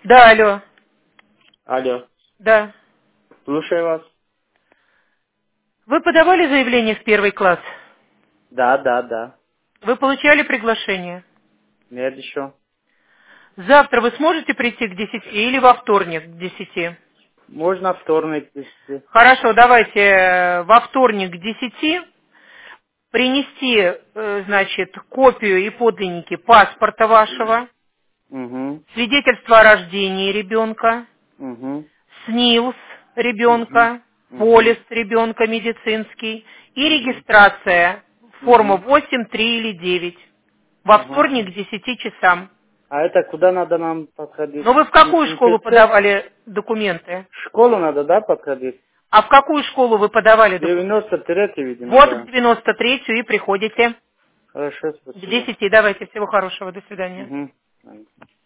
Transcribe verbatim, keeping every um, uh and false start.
Да, алло. Алло. Да. Слушаю вас. Вы подавали заявление в первый класс? Да, да, да. Вы получали приглашение? Нет еще. Завтра вы сможете прийти к десяти или во вторник к десяти? Можно вторник, если... Хорошо, давайте э, во вторник к десяти принести, э, значит, копию и подлинники паспорта вашего, Угу. свидетельство о рождении ребенка, Угу. СНИЛС Угу. ребенка, Угу. полис ребенка медицинский и регистрация форма Угу. восемь, три или девять во Ага. вторник к десяти часам. А это куда надо нам подходить? Но вы в М- какую школу МФЦ? подавали документы? В школу надо, да, подходить? А в какую школу вы подавали документы? девяносто третий, видимо, Вот к да. девяносто третью и приходите Хорошо, к спасибо. десяти. Давайте, всего хорошего, до свидания. Угу.